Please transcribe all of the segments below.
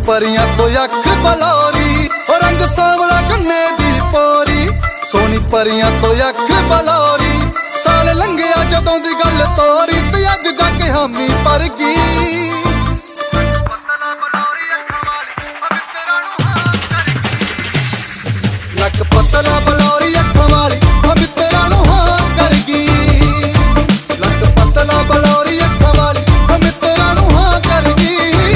परियां तो अख बलौरी, ओ रंग सांवला गन्ने दी पोरी। सोनी परियां तो अख बलौरी, साल लंघिया जदों दी गल तोरी, ते अज जाके हामी पर गई। लक पतला बलौरी अखां वाली, मित्तरां नूं हां कर गई। लक पतला बलौरी अखां वाली, मित्तरां नूं हां कर गई।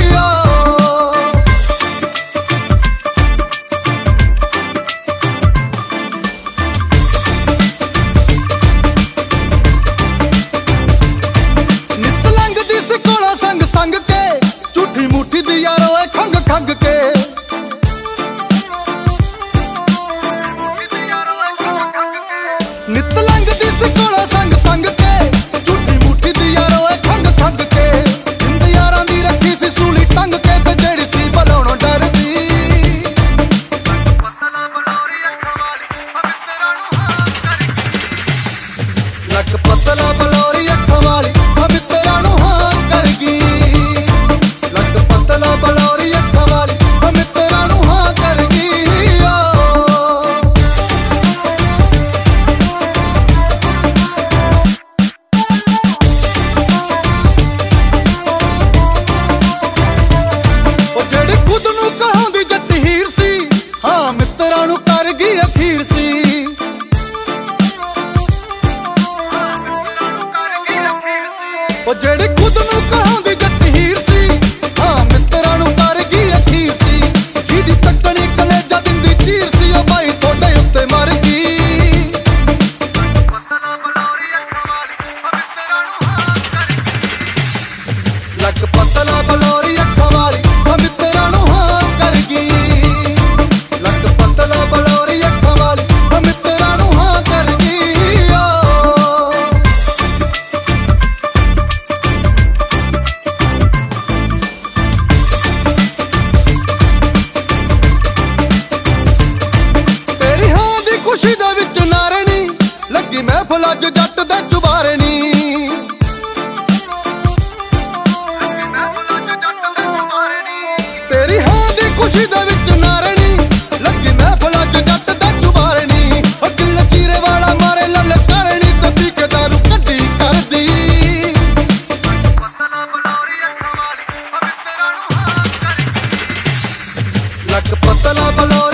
नित लंघदी सी कोला संग संग के, झूठी मूठी दी यारो खंग खंग के। नित लंघदी सी कोला संग संग के, झूठी मूठी दी यारो खंग खंग के। जिंद यारां दी रखी सी सूली टंग के, ते जेड़ी सी बलाउणों डरदी। लक पतला बलौरी अखां वाली, मित्तरां नूं हां कर गई। लक पतला बलौरी अखां वाली, मित्तरां नूं हां कर गई। मित्तरां नूं कर गई अखीर सी, ओ जेड़ी खुद नूं कहांदी जट हीर सी। हाँ मित्तरां नूं कर गई अखीर सी, जिहदी तकनी कलेजा दिंदी चीर सी, ओ भाई थोड़े उत्ते मर गई। लक पतला बलौरी अखां वाली, मित्तरां नूं हां कर गई। लक पतला बलौरी अखां वाली, मित्तरां नूं हां कर गई। तेरी हां दी खुशी दे विच नारनी, लगी महफिल अज जट दे चुबारे नी। तेरी हां दी खुशी दे विच नारनी, लगी महफिल अज जट दे चुबारे नी। दिल चीरे वाला मारे लल करनी, ते पी के दारू कड्डी करदी। लक पतला बलौरी